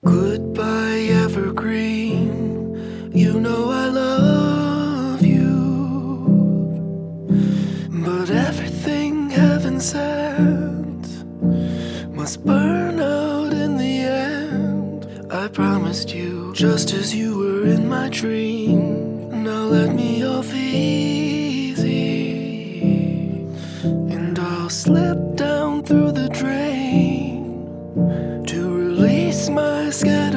Goodbye, evergreen. You know I love you, but everything heaven sent must burn out in the end. I promised you, just as you were in my dream. Now let me off easy, and I'll slip down through the drain to release my skin.